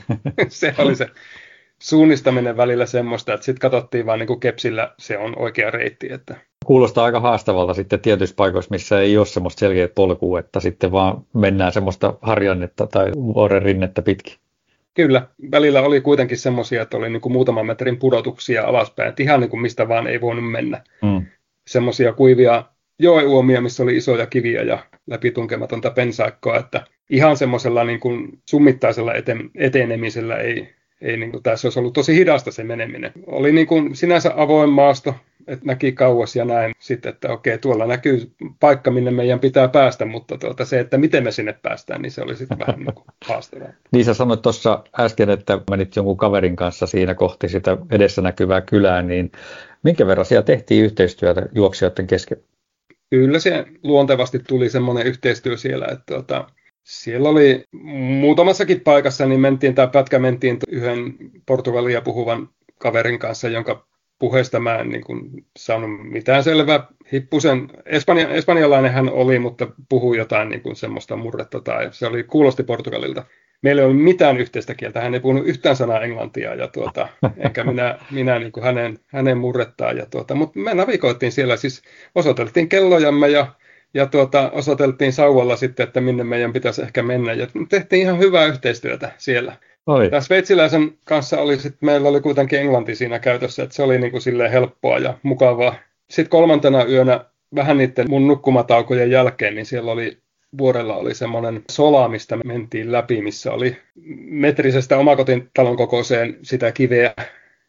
se oli se suunnistaminen välillä semmoista, että sitten katsottiin vaan niin kuin kepsillä se on oikea reitti. Että. Kuulostaa aika haastavalta sitten tietyissä paikoissa, missä ei ole semmoista selkeää polkua, että sitten vaan mennään semmoista harjannetta tai vuorerinnettä pitkin. Kyllä, välillä oli kuitenkin semmoisia, että oli niin kuin muutaman metrin pudotuksia alaspäin, että ihan niin kuin mistä vaan ei voinut mennä. Mm. Semmoisia kuivia joeuomia, missä oli isoja kiviä ja läpitunkematonta pensaikkoa, että ihan semmoisella niin kuin summittaisella eten- etenemisellä ei Ei, niin kuin, tässä olisi ollut tosi hidasta se meneminen. Oli niin kuin sinänsä avoin maasto, että näki kauas ja näin sitten, että okei, tuolla näkyy paikka, minne meidän pitää päästä, mutta tuota, se, että miten me sinne päästään, niin se oli sitten vähän niin kuin haastavaa. Niin sä sanoit tuossa äsken, että menit jonkun kaverin kanssa siinä kohti sitä edessä näkyvää kylää, niin minkä verran siellä tehtiin yhteistyötä juoksijoiden kesken? Kyllä se luontevasti tuli semmoinen yhteistyö siellä, että tuota, siellä oli muutamassakin paikassa, niin mentiin, tai pätkä mentiin yhden Portugalia puhuvan kaverin kanssa, jonka puheesta mä en niin kuin saanut mitään selvää. Hippusen, espanja, espanjalainen hän oli, mutta puhui jotain niin kuin semmoista murretta, tai se oli, kuulosti Portugalilta. Meillä ei ollut mitään yhteistä kieltä, hän ei puhunut yhtään sanaa englantia, ja tuota, enkä minä, minä niin kuin hänen, hänen murrettaan. Ja tuota, mutta me navigoitiin siellä, siis osoiteltiin kellojamme, ja Ja tuota, osoiteltiin sauvalla sitten, että minne meidän pitäisi ehkä mennä. Ja tehtiin ihan hyvää yhteistyötä siellä. Tämä sveitsiläisen kanssa oli sit, meillä oli kuitenkin englanti siinä käytössä, että se oli niin kuin silleen helppoa ja mukavaa. Sitten kolmantena yönä, vähän niiden mun nukkumataukojen jälkeen, niin siellä oli vuorella oli semmoinen sola, mistä mentiin läpi, missä oli metrisestä omakotitalon kokoiseen sitä kiveä.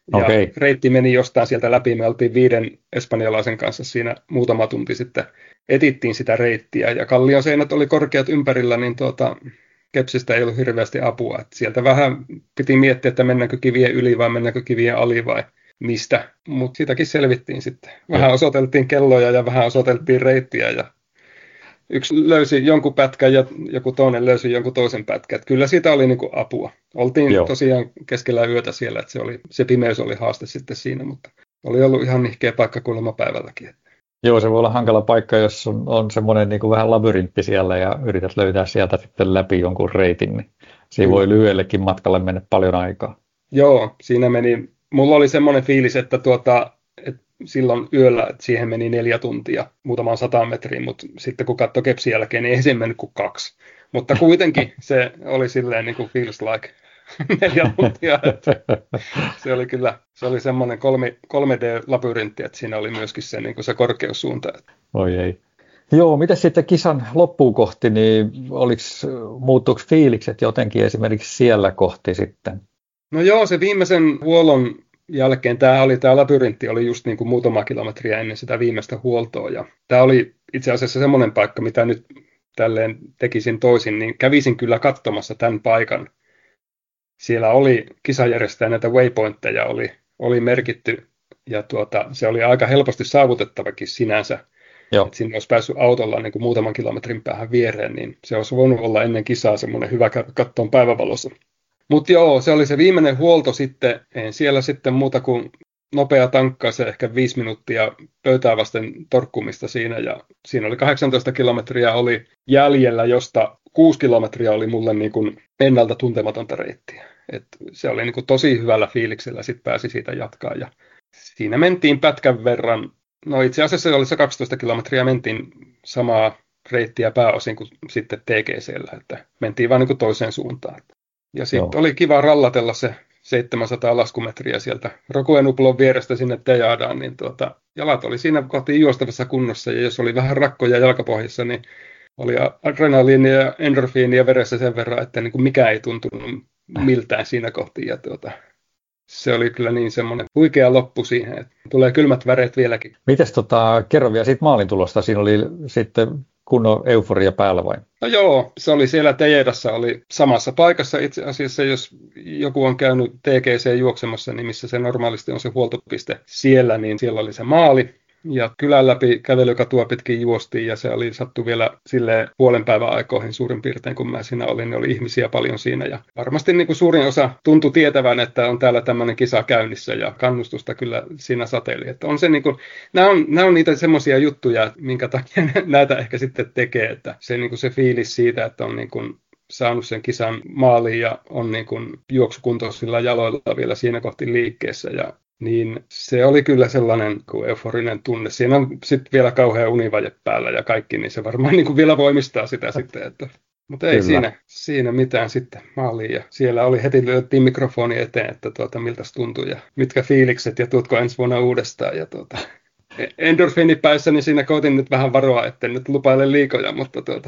Ja okay. reitti meni jostain sieltä läpi. Me oltiin viiden espanjalaisen kanssa siinä muutama tunti sitten. Etittiin sitä reittiä ja kallion seinät oli korkeat ympärillä, niin tuota, kepsistä ei ollut hirveästi apua. Et sieltä vähän piti miettiä, että mennäänkö kivien yli vai mennäänkö kivien ali vai mistä. Mutta siitäkin selvittiin sitten. Vähän ja. osoiteltiin kelloja ja vähän osoiteltiin reittiä ja yksi löysi jonkun pätkän ja joku toinen löysi jonkun toisen pätkän. Et kyllä siitä oli niinku apua. Oltiin Joo. tosiaan keskellä yötä siellä, että se, oli, se pimeys oli haaste sitten siinä, mutta oli ollut ihan nihkeä paikka kuulemma päivälläkin. Joo, se voi olla hankala paikka, jos on, on semmoinen niin kuin vähän labyrintti siellä ja yrität löytää sieltä sitten läpi jonkun reitin, niin siinä voi lyhyellekin matkalle mennä paljon aikaa. Joo, siinä meni, mulla oli semmoinen fiilis, että, tuota, että silloin yöllä että siihen meni neljä tuntia muutamaan sataan metriin, mutta sitten kun katsoi kepsin jälkeen, niin ei se mennyt kuin kaksi. Mutta kuitenkin se oli silleen niin kuin feels like neljä tuntia. Se oli kyllä, se oli semmoinen kolme D-labyrintti, että siinä oli myöskin se, niin kuin se korkeussuunta. Oi ei. Joo, mitä sitten kisan loppuun kohti, niin oliko, muuttuiko fiilikset jotenkin esimerkiksi siellä kohti sitten? No joo, se viimeisen huollon jälkeen, tämä oli tämä labyrintti oli just niin kuin muutama kilometriä ennen sitä viimeistä huoltoa. Ja tämä oli itse asiassa semmoinen paikka, mitä nyt tälleen tekisin toisin, niin kävisin kyllä katsomassa tämän paikan. Siellä oli kisajärjestäjä, näitä waypointteja oli, oli merkitty ja tuota, se oli aika helposti saavutettavakin sinänsä. Että sinne olisi päässyt autolla niin kuin muutaman kilometrin päähän viereen, niin se olisi voinut olla ennen kisaa semmoinen hyvä kattoon päivävalossa. Mutta joo, se oli se viimeinen huolto sitten, en siellä sitten muuta kuin nopea tankkaus, ehkä viisi minuuttia pöytää vasten torkkumista siinä ja siinä oli kahdeksantoista kilometriä oli jäljellä, josta kuusi kilometriä oli mulle niin kuin ennalta tuntematonta reittiä. Et se oli niin kuin tosi hyvällä fiiliksellä, sitten pääsi siitä jatkaa ja siinä mentiin pätkän verran. No itse asiassa se oli se kaksitoista kilometriä, mentiin samaa reittiä pääosin kuin sitten T G C:llä, että mentiin vaan niin kuin toiseen suuntaan. Ja sitten oli kiva rallatella se seitsemänsataa laskumetriä sieltä Rokuenuplon vierestä sinne Tejadaan, niin tuota, jalat oli siinä kohti juostavassa kunnossa, ja jos oli vähän rakkoja jalkapohjassa, niin oli adrenaliinia ja endorfiinia veressä sen verran, että niin kuin mikä ei tuntunut miltään siinä kohti, ja tuota, se oli kyllä niin semmoinen huikea loppu siihen, että tulee kylmät väreet vieläkin. Mites tota, kerro vielä siitä maalintulosta, siinä oli sitten kunnon euforia päällä vai? No joo, se oli siellä Tejedassa, oli samassa paikassa itse asiassa, jos joku on käynyt T G C juoksemassa, niin missä se normaalisti on se huoltopiste siellä, niin siellä oli se maali. Ja kylän läpi kävelykatua pitkin juostiin ja se oli sattu vielä silleen puolen päivän aikoihin suurin piirtein, kun mä siinä olin, niin oli ihmisiä paljon siinä. Ja varmasti niin kuin suurin osa tuntui tietävän, että on täällä tämmöinen kisa käynnissä ja kannustusta kyllä siinä sateeli. Että on se niin kuin, nämä, on, nämä on niitä semmoisia juttuja, minkä takia näitä ehkä sitten tekee, että se, niin kuin se fiilis siitä, että on niin kuin saanut sen kisan maaliin ja on niin kuin juoksukuntoisilla jaloilla vielä siinä kohti liikkeessä ja niin se oli kyllä sellainen kuin euforinen tunne. Siinä on sitten vielä kauhea univaje päällä ja kaikki, niin se varmaan niin kuin vielä voimistaa sitä sitten. Että, mutta ei siinä, siinä mitään sitten maaliin. Ja siellä oli heti löyttiin mikrofoni eteen, että tuota, miltä se tuntui ja mitkä fiilikset ja tuutko ensi vuonna uudestaan. Ja tuota, endorfiinipäissä, niin siinä koitin nyt vähän varoa, etten nyt lupaile liikoja, mutta tuota.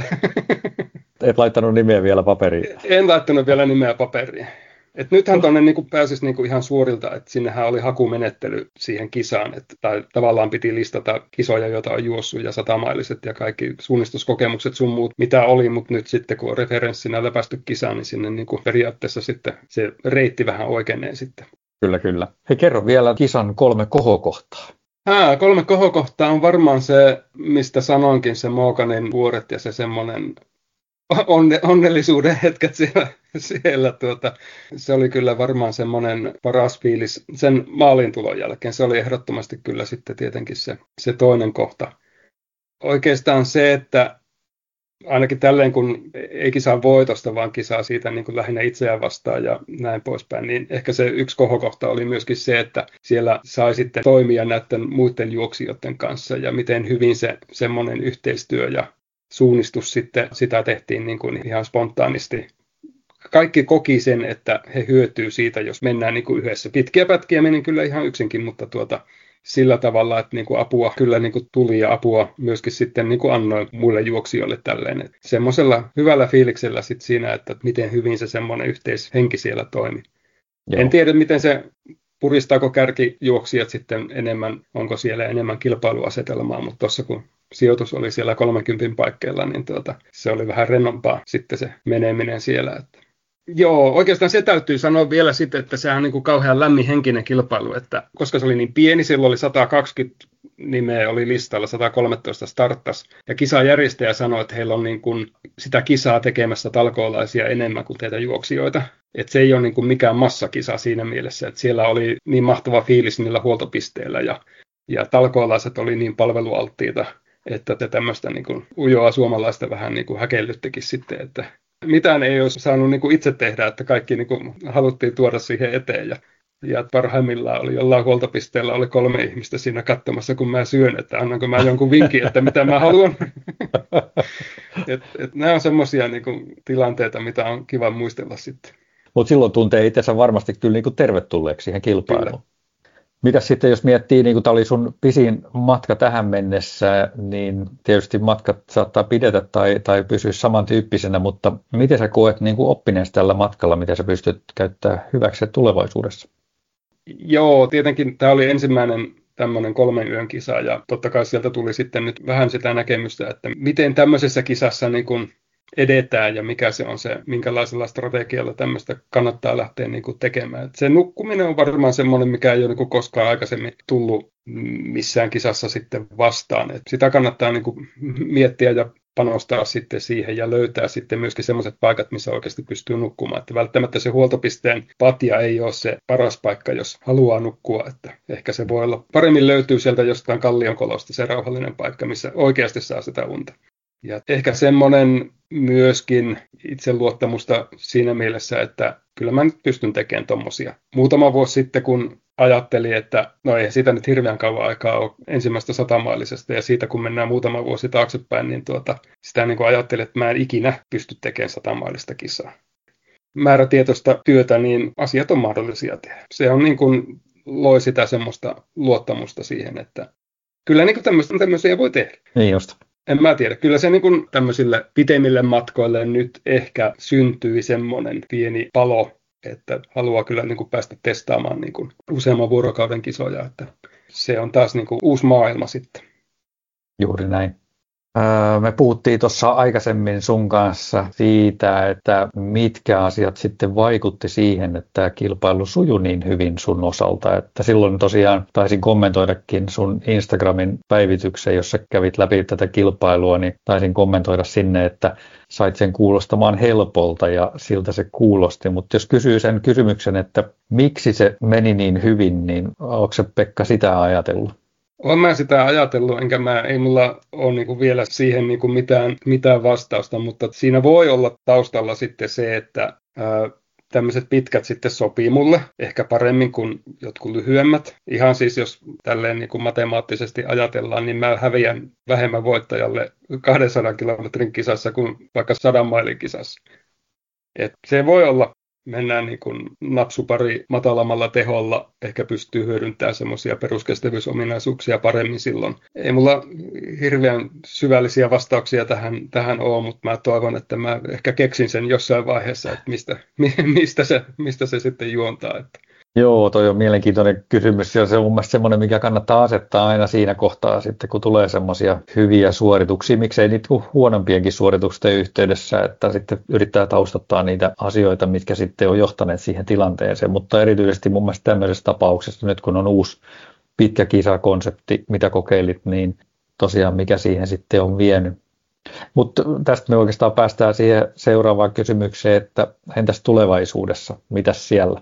Et laittanut nimeä vielä paperiin? En laittanut vielä nimeä paperiin. Et nythän tuonne niinku pääsisi niinku ihan suorilta, että sinnehän oli hakumenettely siihen kisaan, että tai tavallaan piti listata kisoja, joita on juossut ja satamailiset ja kaikki suunnistuskokemukset sun muut, mitä oli, mutta nyt sitten kun on referenssinä läpästy kisaan, niin sinne niinku periaatteessa sitten se reitti vähän oikeenee sitten. Kyllä, kyllä. Hei, kerro vielä kisan kolme kohokohtaa. Ää, kolme kohokohtaa on varmaan se, mistä sanoinkin, se Mookanin vuoret ja se semmoinen Onne, onnellisuuden hetket siellä, siellä tuota, se oli kyllä varmaan semmoinen paras fiilis sen maaliintulon jälkeen. Se oli ehdottomasti kyllä sitten tietenkin se, se toinen kohta. Oikeastaan se, että ainakin tälleen kun ei kisaa voitosta, vaan kisaa siitä niin kuin lähinnä itseään vastaan ja näin poispäin, niin ehkä se yksi kohokohta oli myöskin se, että siellä sai sitten toimia näiden muiden juoksijoiden kanssa ja miten hyvin se semmoinen yhteistyö ja suunnistus sitten, sitä tehtiin niin kuin ihan spontaanisti. Kaikki koki sen, että he hyötyy siitä, jos mennään niin kuin yhdessä. Pitkiä pätkiä meni kyllä ihan yksinkin, mutta tuota, sillä tavalla, että niin kuin apua kyllä niin kuin tuli ja apua myöskin sitten niin kuin annoin muille juoksijoille tälleen. Semmoisella hyvällä fiiliksellä sitten siinä, että miten hyvin se semmoinen yhteishenki siellä toimi. Joo. En tiedä, miten se puristaako kärkijuoksijat sitten enemmän, onko siellä enemmän kilpailuasetelmaa, mutta tuossa kun sijoitus oli siellä kolmenkympin paikkeilla, niin tuota, se oli vähän rennompaa sitten se meneminen siellä. Että. Joo, oikeastaan se täytyy sanoa vielä sitten, että sehän on niin kuin kauhean lämmin henkinen kilpailu, että koska se oli niin pieni, silloin oli sata kaksikymmentä nimeä oli listalla, sata kolmetoista starttas, ja kisajärjestäjä sanoi, että heillä on niin kuin sitä kisaa tekemässä talkoolaisia enemmän kuin teitä juoksijoita. Että se ei ole niin kuin mikään massakisa siinä mielessä, että siellä oli niin mahtava fiilis niillä huoltopisteillä, ja, ja talkoolaiset oli niin palvelualttiita, että te tämmöistä niin kuin ujoa suomalaista vähän niin kuin häkellyttekin sitten, että mitään ei olisi saanut niin kuin itse tehdä, että kaikki niin kuin haluttiin tuoda siihen eteen. Ja, ja parhaimmillaan oli jollain huoltopisteellä oli kolme ihmistä siinä katsomassa, kun mä syön, että annanko mä jonkun vinkin, että mitä mä haluan. et, et nämä on semmoisia niin kuin tilanteita, mitä on kiva muistella sitten. Mutta silloin tuntee itsensä varmasti kyllä niin kuin tervetulleeksi siihen kilpailuun. Kyllä. Mitäs sitten, jos miettii, niin kuin tämä oli sun pisin matka tähän mennessä, niin tietysti matkat saattaa pidetä tai, tai pysyä samantyyppisenä, mutta miten sä koet niin kuin oppineesi tällä matkalla, mitä sä pystyt käyttämään hyväksi tulevaisuudessa? Joo, tietenkin tämä oli ensimmäinen tämmöinen kolmen yön kisa, ja totta kai sieltä tuli sitten nyt vähän sitä näkemystä, että miten tämmöisessä kisassa niin kuin edetään ja mikä se on se, minkälaisella strategialla tämmöistä kannattaa lähteä niin kuin tekemään. Et se nukkuminen on varmaan semmoinen, mikä ei ole niin kuin koskaan aikaisemmin tullut missään kisassa sitten vastaan. Et sitä kannattaa niin kuin miettiä ja panostaa sitten siihen ja löytää sitten myöskin semmoiset paikat, missä oikeasti pystyy nukkumaan. Että välttämättä se huoltopisteen patja ei ole se paras paikka, jos haluaa nukkua. Että ehkä se voi olla, paremmin löytyy sieltä jostain kallionkolosta se rauhallinen paikka, missä oikeasti saa sitä unta. Ja ehkä semmoinen myöskin itseluottamusta siinä mielessä, että kyllä mä nyt pystyn tekemään tommosia. Muutama vuosi sitten, kun ajattelin, että no ei siitä nyt hirveän kauan aikaa ole ensimmäistä satamailisesta, ja siitä kun mennään muutama vuosi taaksepäin, niin tuota, sitä niin kuin ajattelin, että mä en ikinä pysty tekemään satamailista kisaa. Määrätietoista työtä, niin asiat on mahdollisia tehdä. Se on niin kuin loi sitä semmoista luottamusta siihen, että kyllä niin kuin tämmöisiä voi tehdä. Niin just. En mä tiedä. Kyllä se niin kuin tämmöisille pitemmille matkoille nyt ehkä syntyi semmoinen pieni palo, että haluaa kyllä niin kuin päästä testaamaan niin kuin useamman vuorokauden kisoja. Että se on taas niin kuin uusi maailma sitten. Juuri näin. Me puhuttiin tuossa aikaisemmin sun kanssa siitä, että mitkä asiat sitten vaikutti siihen, että tämä kilpailu sujui niin hyvin sun osalta. Että silloin tosiaan taisin kommentoidakin sun Instagramin päivityksen, jossa kävit läpi tätä kilpailua, niin taisin kommentoida sinne, että sait sen kuulostamaan helpolta ja siltä se kuulosti. Mutta jos kysyy sen kysymyksen, että miksi se meni niin hyvin, niin onko se Pekka sitä ajatellut? Olen mä sitä ajatellut, enkä mä, ei mulla ole niinku vielä siihen niinku mitään, mitään vastausta, mutta siinä voi olla taustalla sitten se, että ää, tämmöiset pitkät sitten sopii mulle ehkä paremmin kuin jotkut lyhyemmät. Ihan siis jos tälleen niinku matemaattisesti ajatellaan, niin mä häviän vähemmän voittajalle kahdensadan kilometrin kisassa kuin vaikka sadan mailin kisassa. Et se voi olla. Mennään niin kuin napsupari matalammalla teholla, ehkä pystyy hyödyntämään semmoisia peruskestävyysominaisuuksia paremmin silloin. Ei mulla hirveän syvällisiä vastauksia tähän, tähän ole, mutta mä toivon, että mä ehkä keksin sen jossain vaiheessa, että mistä, mistä, se, mistä se sitten juontaa. Että. Joo, toi on mielenkiintoinen kysymys ja se on mun mielestä semmoinen, mikä kannattaa asettaa aina siinä kohtaa sitten, kun tulee semmoisia hyviä suorituksia, miksei niitä huonompienkin suoritusten yhteydessä, että sitten yrittää taustattaa niitä asioita, mitkä sitten on johtaneet siihen tilanteeseen, mutta erityisesti mun mielestä tämmöisessä tapauksessa, nyt kun on uusi pitkä kisakonsepti, mitä kokeilit, niin tosiaan mikä siihen sitten on vienyt. Mutta tästä me oikeastaan päästään siihen seuraavaan kysymykseen, että entäs tulevaisuudessa, mitäs siellä?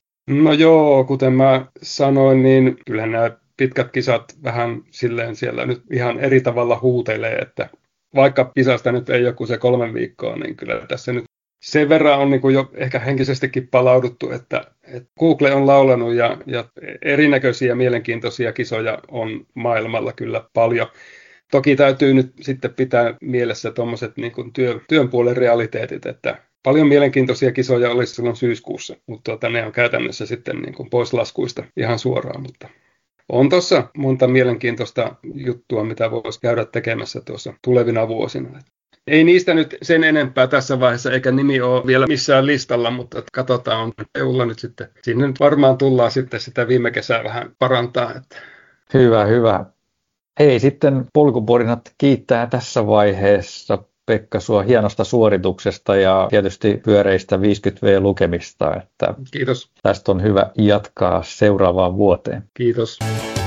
No joo, kuten mä sanoin, niin kyllähän nämä pitkät kisat vähän silleen siellä nyt ihan eri tavalla huutelee, että vaikka kisasta nyt ei joku se kolme viikkoa, niin kyllä tässä nyt sen verran on niin kuin jo ehkä henkisestikin palauduttu, että, että Google on laulanut ja, ja erinäköisiä mielenkiintoisia kisoja on maailmalla kyllä paljon. Toki täytyy nyt sitten pitää mielessä tuommoiset niin kuin työ, työn puolen realiteetit, että paljon mielenkiintoisia kisoja olisi silloin syyskuussa, mutta tuota, ne on käytännössä sitten niin kuin pois laskuista ihan suoraan. Mutta on tuossa monta mielenkiintoista juttua, mitä voisi käydä tekemässä tuossa tulevina vuosina. Ei niistä nyt sen enempää tässä vaiheessa, eikä nimi ole vielä missään listalla, mutta katsotaan, on E Ulla nyt sitten. Siinä nyt varmaan tullaan sitten sitä viime kesää vähän parantaa. Että. Hyvä, hyvä. Hei, sitten polkuporinat kiittää tässä vaiheessa Pekka sua hienosta suorituksesta ja tietysti pyöreistä viisikymmentä V-lukemista. Että Kiitos. Tästä on hyvä jatkaa seuraavaan vuoteen. Kiitos.